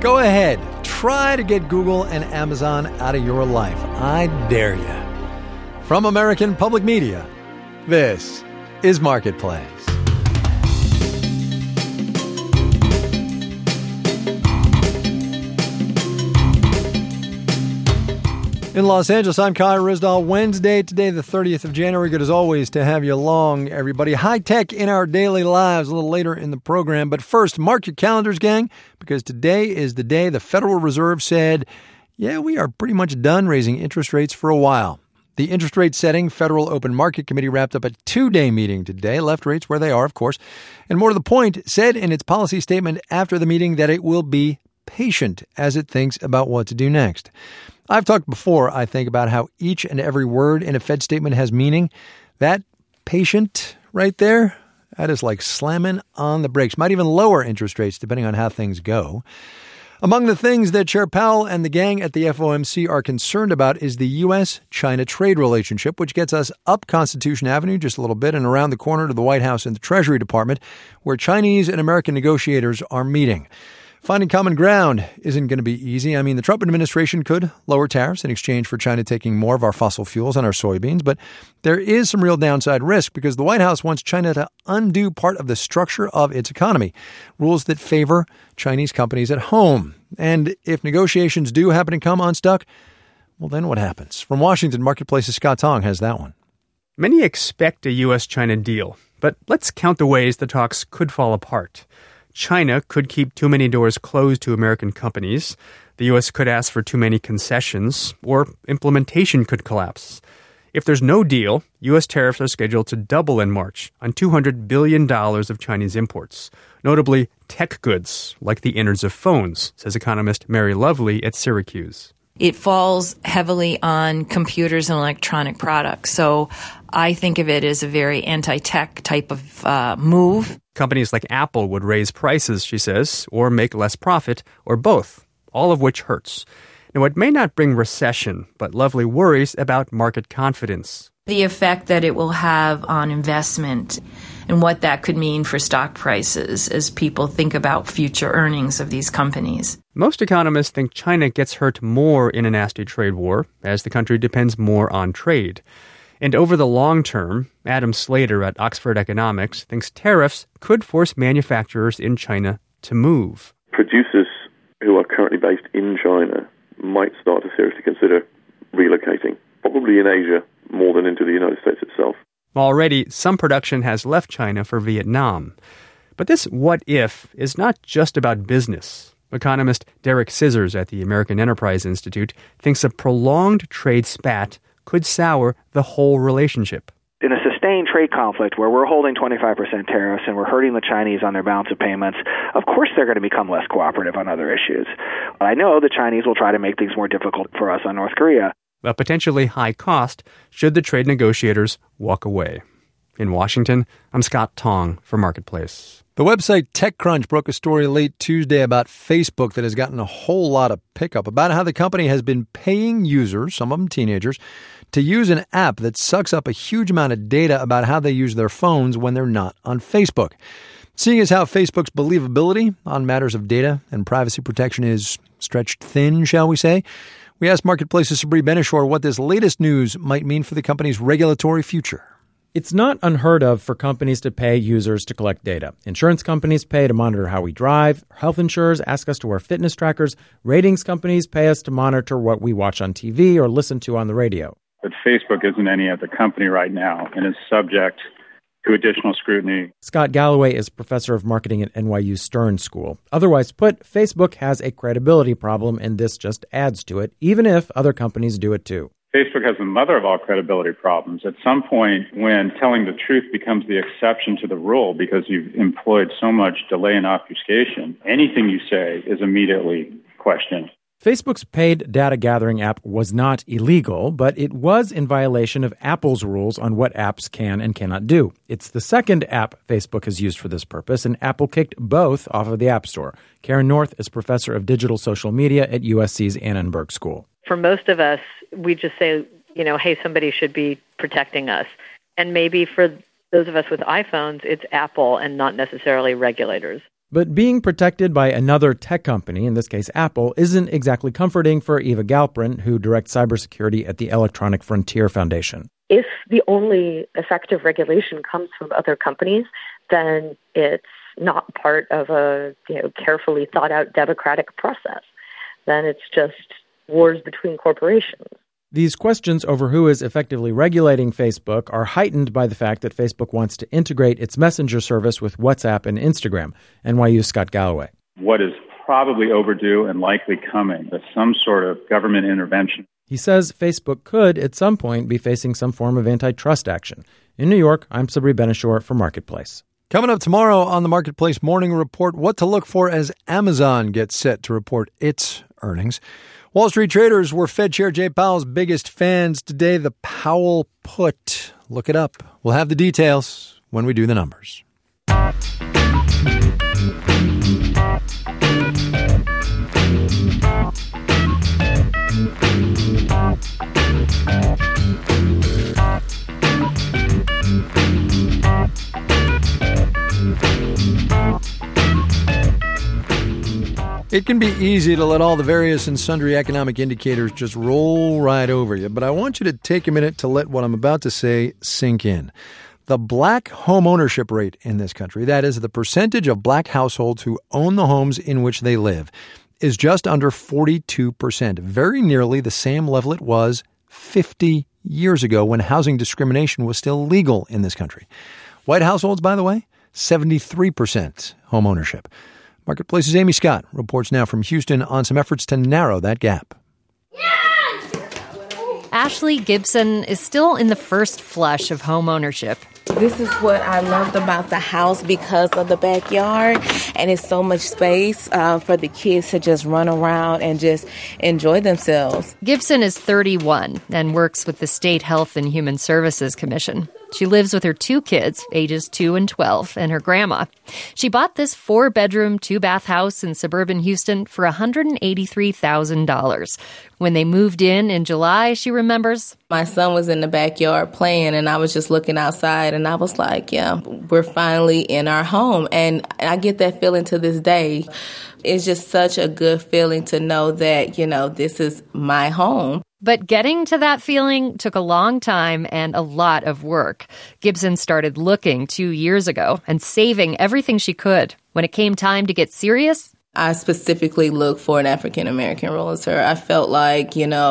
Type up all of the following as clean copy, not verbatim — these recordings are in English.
Go ahead. Try to get Google and Amazon out of your life. I dare you. From American Public Media, this is Marketplace. In Los Angeles, I'm Kai Ryssdal. Wednesday, today, the 30th of January. Good as always to have you along, everybody. High tech in our daily lives a little later in the program. But first, mark your calendars, gang, because today is the day the Federal Reserve said, yeah, we are pretty much done raising interest rates for a while. The interest rate setting Federal Open Market Committee wrapped up a two-day meeting today, left rates where they are, of course, and more to the point, said in its policy statement after the meeting that it will be patient as it thinks about what to do next. I've talked before, I think, about how each and every word in a Fed statement has meaning. That patient right there, that is like slamming on the brakes. Might even lower interest rates depending on how things go. Among the things that Chair Powell and the gang at the FOMC are concerned about is the U.S.-China trade relationship, which gets us up Constitution Avenue just a little bit and around the corner to the White House and the Treasury Department, where Chinese and American negotiators are meeting. Finding common ground isn't going to be easy. I mean, the Trump administration could lower tariffs in exchange for China taking more of our fossil fuels and our soybeans, but there is some real downside risk because the White House wants China to undo part of the structure of its economy, rules that favor Chinese companies at home. And if negotiations do happen to come unstuck, well, then what happens? From Washington, Marketplace's Scott Tong has that one. Many expect a U.S.-China deal, but let's count the ways the talks could fall apart. China could keep too many doors closed to American companies. The U.S. could ask for too many concessions, or implementation could collapse. If there's no deal, U.S. tariffs are scheduled to double in March on $200 billion of Chinese imports, notably tech goods like the innards of phones, says economist Mary Lovely at Syracuse. It falls heavily on computers and electronic products. So I think of it as a very anti-tech type of move. Companies like Apple would raise prices, she says, or make less profit, or both, all of which hurts. Now, it may not bring recession, but Lovely worries about market confidence. The effect that it will have on investment and what that could mean for stock prices as people think about future earnings of these companies. Most economists think China gets hurt more in a nasty trade war, as the country depends more on trade. And over the long term, Adam Slater at Oxford Economics thinks tariffs could force manufacturers in China to move. Producers who are currently based in China might start to seriously consider relocating, probably in Asia more than into the United States itself. Already, some production has left China for Vietnam. But this what if is not just about business. Economist Derek Scissors at the American Enterprise Institute thinks a prolonged trade spat could sour the whole relationship. In a sustained trade conflict where we're holding 25% tariffs and we're hurting the Chinese on their balance of payments, of course they're going to become less cooperative on other issues. I know the Chinese will try to make things more difficult for us on North Korea. A potentially high cost should the trade negotiators walk away. In Washington, I'm Scott Tong for Marketplace. The website TechCrunch broke a story late Tuesday about Facebook that has gotten a whole lot of pickup about how the company has been paying users, some of them teenagers, to use an app that sucks up a huge amount of data about how they use their phones when they're not on Facebook. Seeing as how Facebook's believability on matters of data and privacy protection is stretched thin, shall we say, we asked Marketplace's Sabri Benishore what this latest news might mean for the company's regulatory future. It's not unheard of for companies to pay users to collect data. Insurance companies pay to monitor how we drive. Health insurers ask us to wear fitness trackers. Ratings companies pay us to monitor what we watch on TV or listen to on the radio. But Facebook isn't any other company right now and is subject to additional scrutiny. Scott Galloway is professor of marketing at NYU Stern School. Otherwise put, Facebook has a credibility problem, and this just adds to it, even if other companies do it too. Facebook has the mother of all credibility problems. At some point, when telling the truth becomes the exception to the rule because you've employed so much delay and obfuscation, anything you say is immediately questioned. Facebook's paid data gathering app was not illegal, but it was in violation of Apple's rules on what apps can and cannot do. It's the second app Facebook has used for this purpose, and Apple kicked both off of the App Store. Karen North is professor of digital social media at USC's Annenberg School. For most of us, we just say, hey, somebody should be protecting us. And maybe for those of us with iPhones, it's Apple and not necessarily regulators. But being protected by another tech company, in this case Apple, isn't exactly comforting for Eva Galprin, who directs cybersecurity at the Electronic Frontier Foundation. If the only effective regulation comes from other companies, then it's not part of a carefully thought out democratic process. Then it's just wars between corporations. These questions over who is effectively regulating Facebook are heightened by the fact that Facebook wants to integrate its messenger service with WhatsApp and Instagram. NYU's Scott Galloway. What is probably overdue and likely coming is some sort of government intervention. He says Facebook could, at some point, be facing some form of antitrust action. In New York, I'm Sabri Benishore for Marketplace. Coming up tomorrow on the Marketplace Morning Report, what to look for as Amazon gets set to report its earnings. Wall Street traders were Fed Chair Jay Powell's biggest fans today, the Powell put. Look it up. We'll have the details when we do the numbers. It can be easy to let all the various and sundry economic indicators just roll right over you, but I want you to take a minute to let what I'm about to say sink in. The black home ownership rate in this country, that is the percentage of black households who own the homes in which they live, is just under 42%, very nearly the same level it was 50 years ago when housing discrimination was still legal in this country. White households, by the way, 73% home ownership. Marketplace's Amy Scott reports now from Houston on some efforts to narrow that gap. Ashley Gibson is still in the first flush of home ownership. This is what I loved about the house because of the backyard, and it's so much space for the kids to just run around and just enjoy themselves. Gibson is 31 and works with the State Health and Human Services Commission. She lives with her two kids, ages 2 and 12, and her grandma. She bought this 4-bedroom, 2-bath house in suburban Houston for $183,000. When they moved in July, she remembers, my son was in the backyard playing, and I was just looking outside, and I was like, yeah, we're finally in our home. And I get that feeling to this day. It's just such a good feeling to know that, this is my home. But getting to that feeling took a long time and a lot of work. Gibson started looking 2 years ago and saving everything she could. When it came time to get serious, I specifically looked for an African-American realtor. I felt like,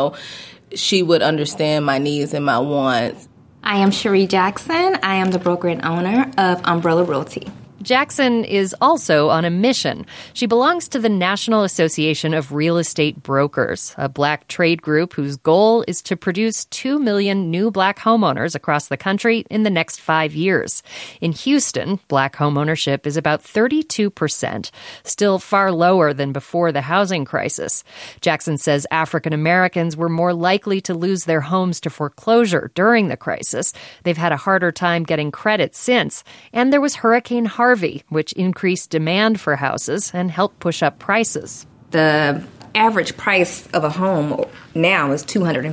she would understand my needs and my wants. I am Cherie Jackson. I am the broker and owner of Umbrella Realty. Jackson is also on a mission. She belongs to the National Association of Real Estate Brokers, a black trade group whose goal is to produce 2 million new black homeowners across the country in the next 5 years. In Houston, black homeownership is about 32%, still far lower than before the housing crisis. Jackson says African Americans were more likely to lose their homes to foreclosure during the crisis. They've had a harder time getting credit since, and there was Hurricane Harvey, which increased demand for houses and helped push up prices. The average price of a home now is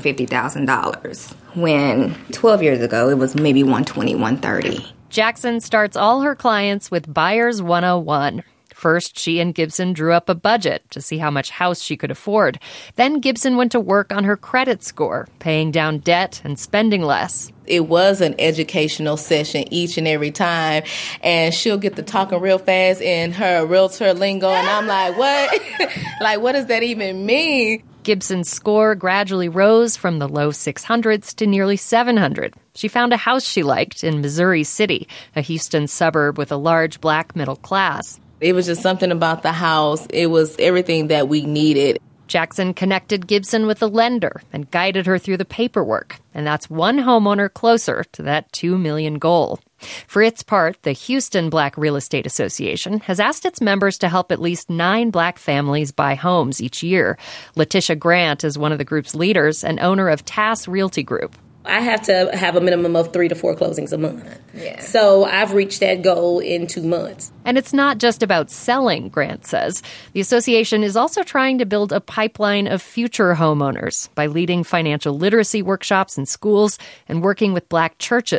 $250,000, when 12 years ago it was maybe $120,000, $130,000. Jackson starts all her clients with Buyers 101. First, she and Gibson drew up a budget to see how much house she could afford. Then Gibson went to work on her credit score, paying down debt and spending less. It was an educational session each and every time, and she'll get to talking real fast in her realtor lingo, and I'm like, what? What does that even mean? Gibson's score gradually rose from the low 600s to nearly 700. She found a house she liked in Missouri City, a Houston suburb with a large black middle class. It was just something about the house. It was everything that we needed. Jackson connected Gibson with a lender and guided her through the paperwork. And that's one homeowner closer to that 2 million goal. For its part, the Houston Black Real Estate Association has asked its members to help at least 9 black families buy homes each year. Letitia Grant is one of the group's leaders and owner of TAS Realty Group. I have to have a minimum of 3 to 4 closings a month. Yeah. So I've reached that goal in 2 months. And it's not just about selling, Grant says. The association is also trying to build a pipeline of future homeowners by leading financial literacy workshops in schools and working with black churches.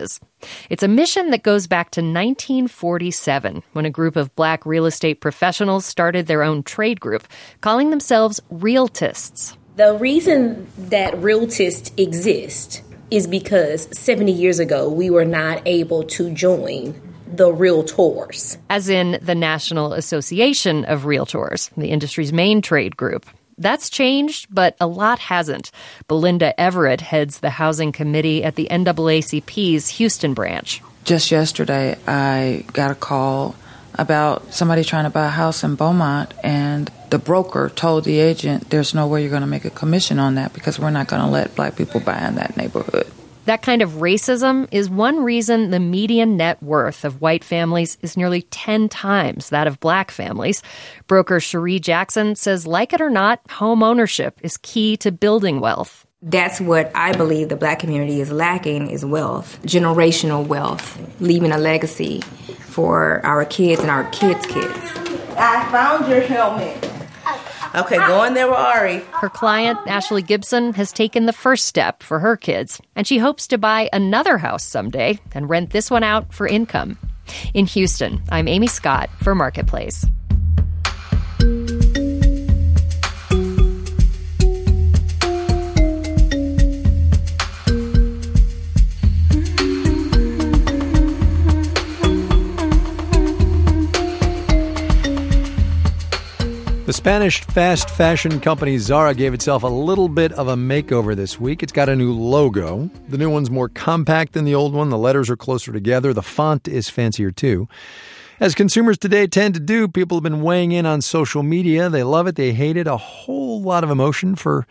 It's a mission that goes back to 1947, when a group of black real estate professionals started their own trade group, calling themselves Realtists. The reason that Realtists exist is because 70 years ago, we were not able to join the Realtors. As in the National Association of Realtors, the industry's main trade group. That's changed, but a lot hasn't. Belinda Everett heads the housing committee at the NAACP's Houston branch. Just yesterday, I got a call about somebody trying to buy a house in Beaumont, and the broker told the agent, there's no way you're going to make a commission on that because we're not going to let black people buy in that neighborhood. That kind of racism is one reason the median net worth of white families is nearly 10 times that of black families. Broker Cherie Jackson says, like it or not, home ownership is key to building wealth. That's what I believe the black community is lacking, is wealth, generational wealth, leaving a legacy for our kids and our kids' kids. I found your helmet. Okay, go in there with Ari. Her client, Ashley Gibson, has taken the first step for her kids, and she hopes to buy another house someday and rent this one out for income. In Houston, I'm Amy Scott for Marketplace. The Spanish fast fashion company Zara gave itself a little bit of a makeover this week. It's got a new logo. The new one's more compact than the old one. The letters are closer together. The font is fancier, too. As consumers today tend to do, people have been weighing in on social media. They love it. They hate it. A whole lot of emotion for,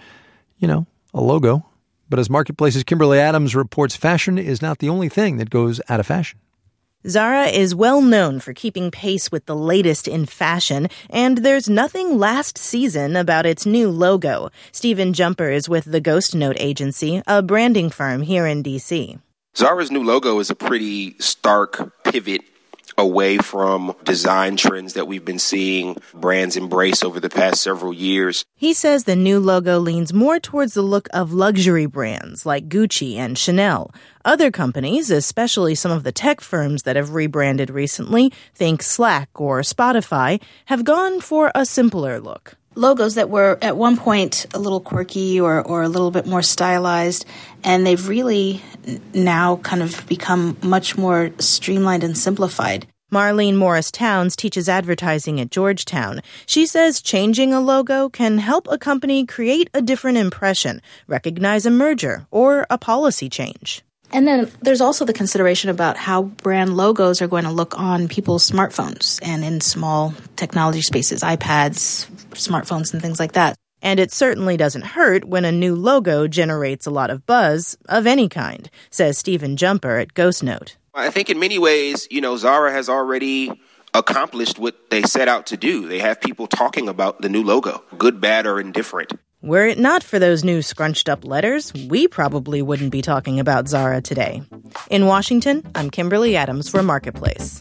a logo. But as Marketplace's Kimberly Adams reports, fashion is not the only thing that goes out of fashion. Zara is well known for keeping pace with the latest in fashion, and there's nothing last season about its new logo. Stephen Jumper is with the Ghost Note Agency, a branding firm here in D.C. Zara's new logo is a pretty stark pivot away from design trends that we've been seeing brands embrace over the past several years. He says the new logo leans more towards the look of luxury brands like Gucci and Chanel. Other companies, especially some of the tech firms that have rebranded recently, think Slack or Spotify, have gone for a simpler look. Logos that were at one point a little quirky or a little bit more stylized, and they've really now kind of become much more streamlined and simplified. Marlene Morris-Towns teaches advertising at Georgetown. She says changing a logo can help a company create a different impression, recognize a merger, or a policy change. And then there's also the consideration about how brand logos are going to look on people's smartphones and in small technology spaces, iPads, smartphones, and things like that. And it certainly doesn't hurt when a new logo generates a lot of buzz of any kind, says Stephen Jumper at Ghost Note. I think in many ways, Zara has already accomplished what they set out to do. They have people talking about the new logo, good, bad, or indifferent. Were it not for those new scrunched-up letters, we probably wouldn't be talking about Zara today. In Washington, I'm Kimberly Adams for Marketplace.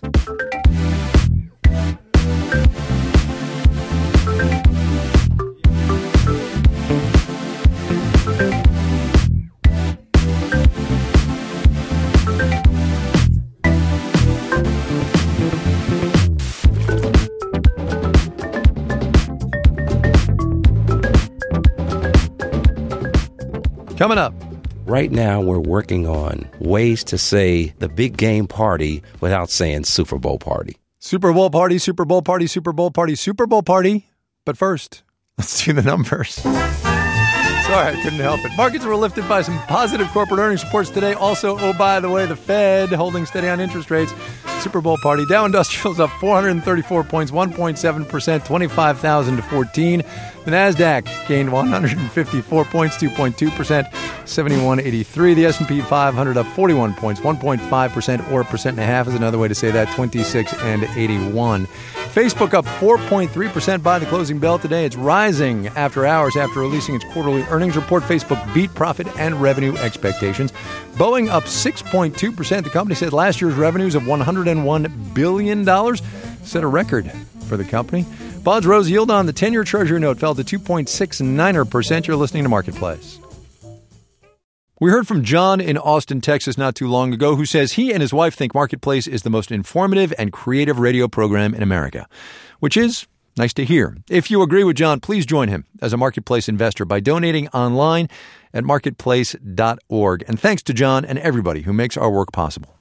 Coming up. Right now, we're working on ways to say the big game party without saying Super Bowl party. Super Bowl party, Super Bowl party, Super Bowl party, Super Bowl party. But first, let's do the numbers. Sorry, I couldn't help it. Markets were lifted by some positive corporate earnings reports today. Also, oh, by the way, the Fed holding steady on interest rates. Super Bowl party. Dow Industrials up 434 points, 1.7%, 25,000 to 14. The NASDAQ gained 154 points, 2.2%, 7183. The S&P 500 up 41 points, 1.5%, or 1.5% is another way to say that, 26 and 81. Facebook up 4.3% by the closing bell today. It's rising after hours after releasing its quarterly earnings report. Facebook beat profit and revenue expectations. Boeing up 6.2%. The company said last year's revenues of $101 billion set a record for the company. Bonds rose. Yield on the 10-year Treasury note fell to 2.69%. You're listening to Marketplace. We heard from John in Austin, Texas not too long ago, who says he and his wife think Marketplace is the most informative and creative radio program in America, which is nice to hear. If you agree with John, please join him as a Marketplace investor by donating online at marketplace.org. And thanks to John and everybody who makes our work possible.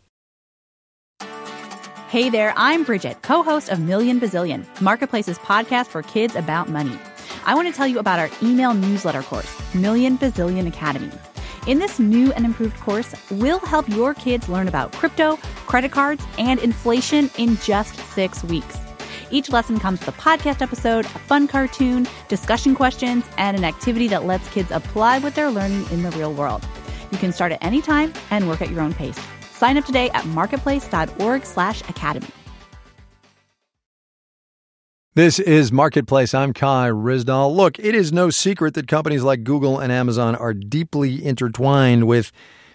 Hey there, I'm Bridget, co-host of Million Bazillion, Marketplace's podcast for kids about money. I want to tell you about our email newsletter course, Million Bazillion Academy. In this new and improved course, we'll help your kids learn about crypto, credit cards, and inflation in just 6 weeks. Each lesson comes with a podcast episode, a fun cartoon, discussion questions, and an activity that lets kids apply what they're learning in the real world. You can start at any time and work at your own pace. Sign up today at marketplace.org/academy. This is Marketplace. I'm Kai Ryssdal. Look, it is no secret that companies like Google and Amazon are deeply intertwined with,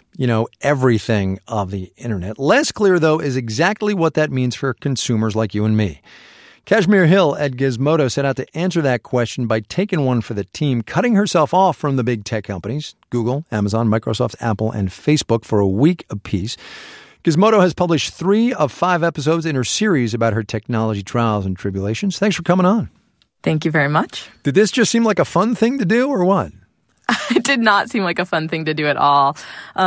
everything of the internet. Less clear, though, is exactly what that means for consumers like you and me. Kashmir Hill at Gizmodo set out to answer that question by taking one for the team, cutting herself off from the big tech companies, Google, Amazon, Microsoft, Apple, and Facebook for a week apiece. Gizmodo has published 3 of 5 episodes in her series about her technology trials and tribulations. Thanks for coming on. Thank you very much. Did this just seem like a fun thing to do or what? It did not seem like a fun thing to do at all.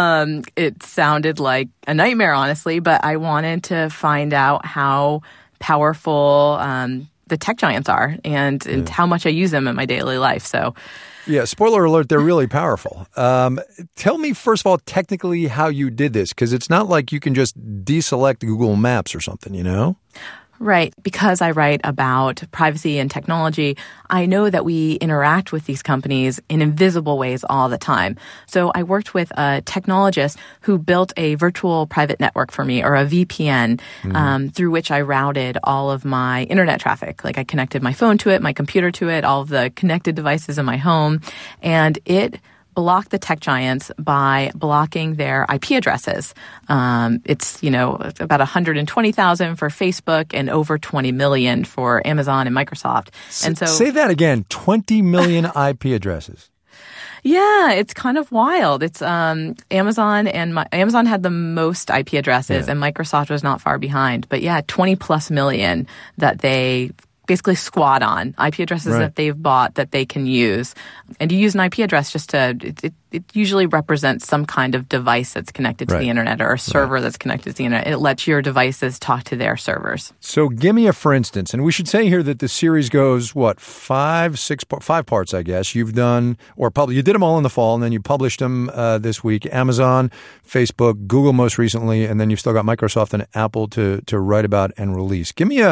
It sounded like a nightmare, honestly, but I wanted to find out how powerful the tech giants are and how much I use them in my daily life. So, yeah, spoiler alert, they're really powerful. Tell me, first of all, technically how you did this, because it's not like you can just deselect Google Maps or something, Right. Because I write about privacy and technology, I know that we interact with these companies in invisible ways all the time. So I worked with a technologist who built a virtual private network for me, or a VPN, through which I routed all of my internet traffic. Like I connected my phone to it, my computer to it, all of the connected devices in my home, and it block the tech giants by blocking their IP addresses. It's, about 120,000 for Facebook and over 20 million for Amazon and Microsoft. And so say that again, 20 million IP addresses. Yeah, it's kind of wild. It's Amazon had the most IP addresses and Microsoft was not far behind. But yeah, 20 plus million that they basically squat on, IP addresses that they've bought that they can use. And you use an IP address just to, it usually represents some kind of device that's connected to the internet or a server that's connected to the internet. It lets your devices talk to their servers. So give me a for instance, and we should say here that the series goes, 5 parts, I guess. You've done, you did them all in the fall, and then you published them this week. Amazon, Facebook, Google most recently, and then you've still got Microsoft and Apple to write about and release. Give me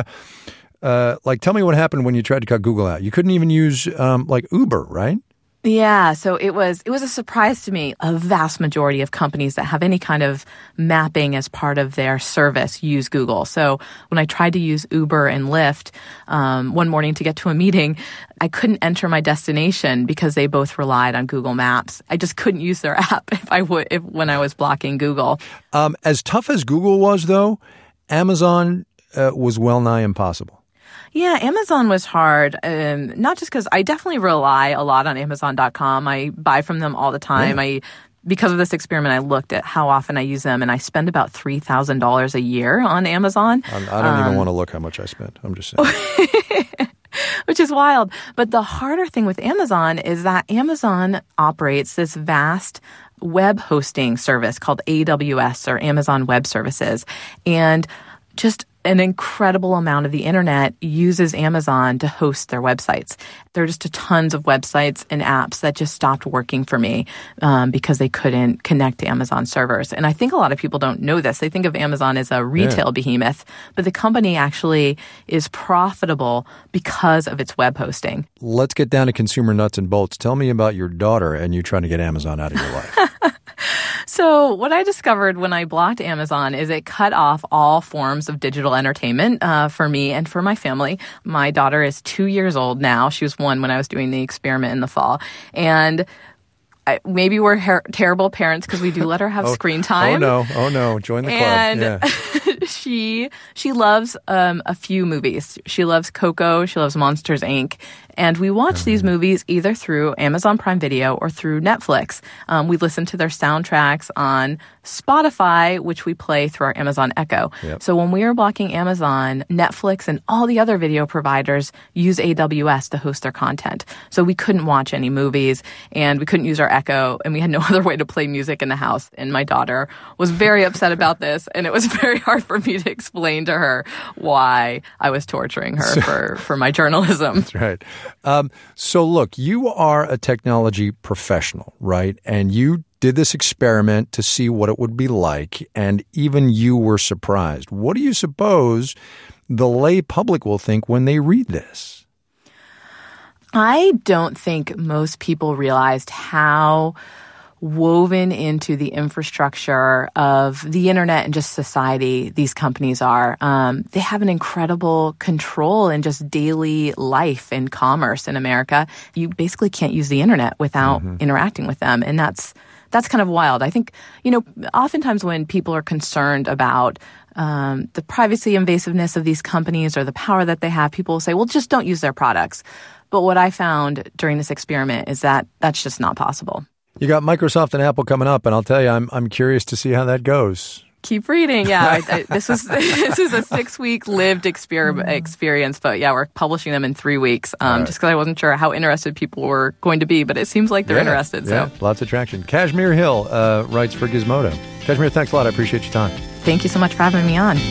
tell me what happened when you tried to cut Google out. You couldn't even use Uber, right? Yeah, so it was a surprise to me. A vast majority of companies that have any kind of mapping as part of their service use Google. So when I tried to use Uber and Lyft one morning to get to a meeting, I couldn't enter my destination because they both relied on Google Maps. I just couldn't use their app when I was blocking Google. As tough as Google was, though, Amazon was well nigh impossible. Yeah, Amazon was hard, not just because I definitely rely a lot on Amazon.com. I buy from them all the time. Yeah. Because of this experiment, I looked at how often I use them, and I spend about $3,000 a year on Amazon. I don't even want to look how much I spent. I'm just saying. Which is wild. But the harder thing with Amazon is that Amazon operates this vast web hosting service called AWS, or Amazon Web Services. And just an incredible amount of the internet uses Amazon to host their websites. There are just tons of websites and apps that just stopped working for me because they couldn't connect to Amazon servers. And I think a lot of people don't know this. They think of Amazon as a retail behemoth, but the company actually is profitable because of its web hosting. Let's get down to consumer nuts and bolts. Tell me about your daughter and you trying to get Amazon out of your life. So what I discovered when I blocked Amazon is it cut off all forms of digital entertainment for me and for my family. My daughter is 2 years old now. She was 1 when I was doing the experiment in the fall. And maybe we're terrible parents because we do let her have screen time. Oh, no. Join the club. And yeah. she loves a few movies. She loves Coco. She loves Monsters, Inc. And we watch these movies either through Amazon Prime Video or through Netflix. We listen to their soundtracks on Spotify, which we play through our Amazon Echo. Yep. So when we are blocking Amazon, Netflix and all the other video providers use AWS to host their content. So we couldn't watch any movies and we couldn't use our Echo and we had no other way to play music in the house. And my daughter was very upset about this, and it was very hard for me to explain to her why I was torturing her for my journalism. That's right. So look, you are a technology professional, right? And you did this experiment to see what it would be like, and even you were surprised. What do you suppose the lay public will think when they read this? I don't think most people realized how woven into the infrastructure of the internet and just society these companies are. They have an incredible control in just daily life and commerce in America. You basically can't use the internet without interacting with them, and that's kind of wild. I think, oftentimes when people are concerned about the privacy invasiveness of these companies or the power that they have, people will say, well, just don't use their products. But what I found during this experiment is that that's just not possible. You got Microsoft and Apple coming up, and I'll tell you, I'm curious to see how that goes. Keep reading. Yeah, this is a 6-week lived experience, but yeah, we're publishing them in 3 weeks. Just because I wasn't sure how interested people were going to be, but it seems like they're interested. Yeah, So lots of traction. Kashmir Hill writes for Gizmodo. Kashmir, thanks a lot. I appreciate your time. Thank you so much for having me on.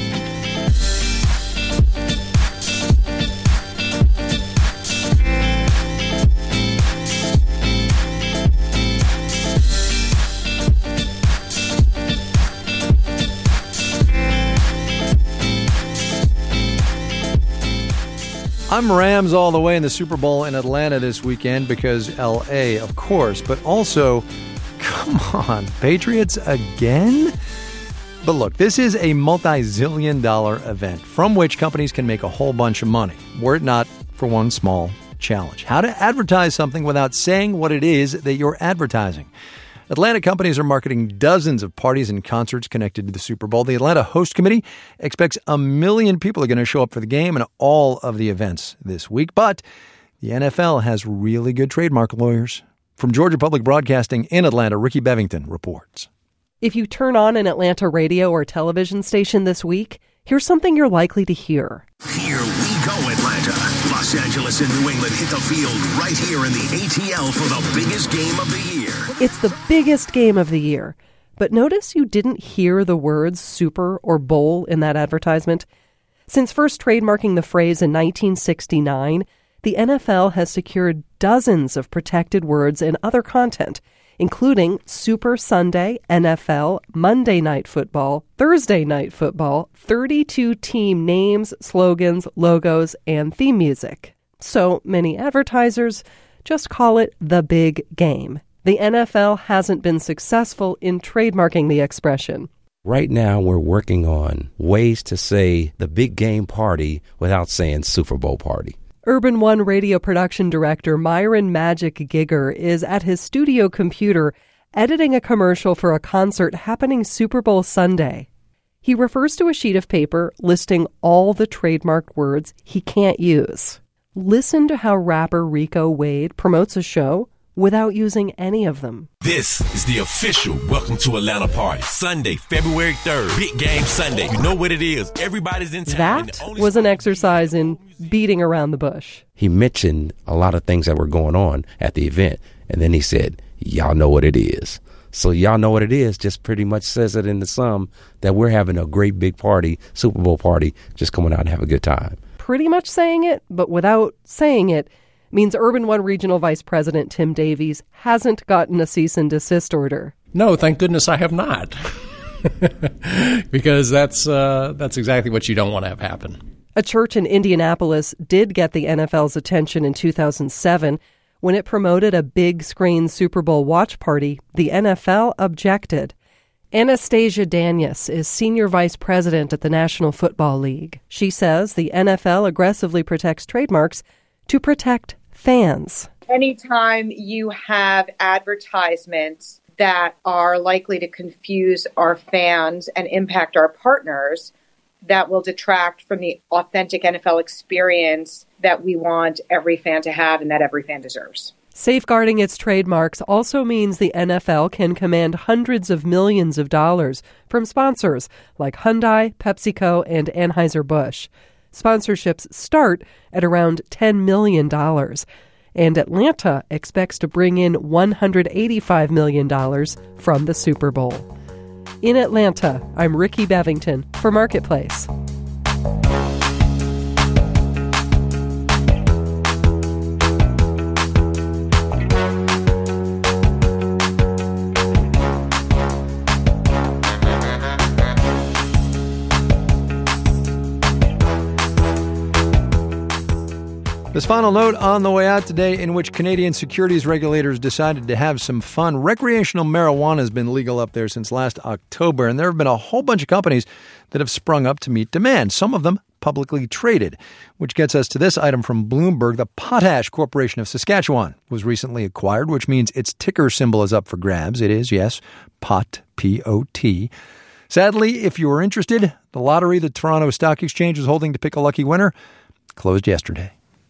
I'm Rams all the way in the Super Bowl in Atlanta this weekend because L.A., of course, but also, come on, Patriots again? But look, this is a multi-zillion-dollar event from which companies can make a whole bunch of money, were it not for one small challenge. How to advertise something without saying what it is that you're advertising. Atlanta companies are marketing dozens of parties and concerts connected to the Super Bowl. The Atlanta Host Committee expects 1 million people are going to show up for the game and all of the events this week. But the NFL has really good trademark lawyers. From Georgia Public Broadcasting in Atlanta, Ricky Bevington reports. If you turn on an Atlanta radio or television station this week, here's something you're likely to hear. Here we go, Atlanta. Los Angeles and New England hit the field right here in the ATL for the biggest game of the year. It's the biggest game of the year. But notice you didn't hear the words Super or Bowl in that advertisement. Since first trademarking the phrase in 1969, the NFL has secured dozens of protected words and other content, including Super Sunday, NFL, Monday Night Football, Thursday Night Football, 32 team names, slogans, logos, and theme music. So many advertisers just call it the big game. The NFL hasn't been successful in trademarking the expression. Right now, we're working on ways to say the big game party without saying Super Bowl party. Urban One radio production director Myron Magic Giger is at his studio computer editing a commercial for a concert happening Super Bowl Sunday. He refers to a sheet of paper listing all the trademarked words he can't use. Listen to how rapper Rico Wade promotes a show without using any of them. This is the official Welcome to Atlanta party. Sunday, February 3rd. Big game Sunday. You know what it is. Everybody's in town. That was an exercise in beating around the bush. He mentioned a lot of things that were going on at the event, and then he said, y'all know what it is. So y'all know what it is just pretty much says it in the sum that we're having a great big party, Super Bowl party, just coming out and have a good time. Pretty much saying it, but without saying it, means Urban One Regional Vice President Tim Davies hasn't gotten a cease and desist order. No, thank goodness I have not. Because that's exactly what you don't want to have happen. A church in Indianapolis did get the NFL's attention in 2007 when it promoted a big screen Super Bowl watch party. The NFL objected. Anastasia Danius is Senior Vice President at the National Football League. She says the NFL aggressively protects trademarks to protect fans. Anytime you have advertisements that are likely to confuse our fans and impact our partners, that will detract from the authentic NFL experience that we want every fan to have and that every fan deserves. Safeguarding its trademarks also means the NFL can command hundreds of millions of dollars from sponsors like Hyundai, PepsiCo, and Anheuser-Busch. Sponsorships start at around $10 million. And Atlanta expects to bring in $185 million from the Super Bowl. In Atlanta, I'm Ricky Bevington for Marketplace. This final note on the way out today, in which Canadian securities regulators decided to have some fun. Recreational marijuana has been legal up there since last October, and there have been a whole bunch of companies that have sprung up to meet demand, some of them publicly traded, which gets us to this item from Bloomberg. The Potash Corporation of Saskatchewan was recently acquired, which means its ticker symbol is up for grabs. It is, yes, POT, P-O-T. Sadly, if you were interested, the lottery the Toronto Stock Exchange was holding to pick a lucky winner closed yesterday.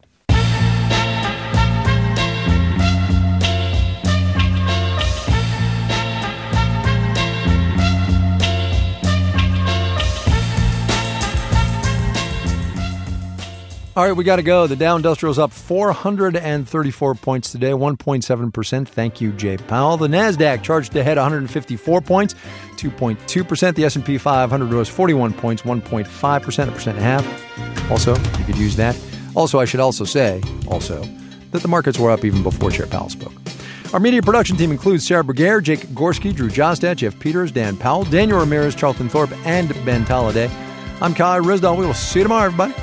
All right, we got to go. The Dow Industrial's up 434 points today, 1.7%. Thank you, Jay Powell. The NASDAQ charged ahead 154 points, 2.2%. The S&P 500 rose 41 points, 1.5%, 1.5%. Also, you could use that. Also, I should also say, that the markets were up even before Chair Powell spoke. Our media production team includes Sarah Bruguiere, Jake Gorski, Drew Jostat, Jeff Peters, Dan Powell, Daniel Ramirez, Charlton Thorpe, and Ben Tolliday. I'm Kai Risdall. We will see you tomorrow, everybody.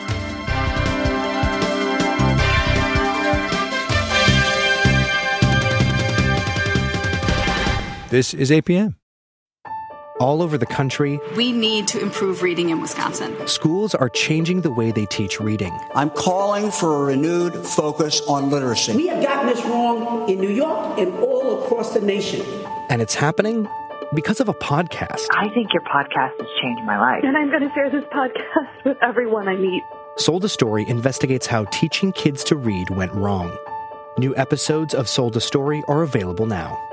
This is APM. All over the country, we need to improve reading in Wisconsin. Schools are changing the way they teach reading. I'm calling for a renewed focus on literacy. We have gotten this wrong in New York and all across the nation. And it's happening because of a podcast. I think your podcast has changed my life. And I'm going to share this podcast with everyone I meet. Sold a Story investigates how teaching kids to read went wrong. New episodes of Sold a Story are available now.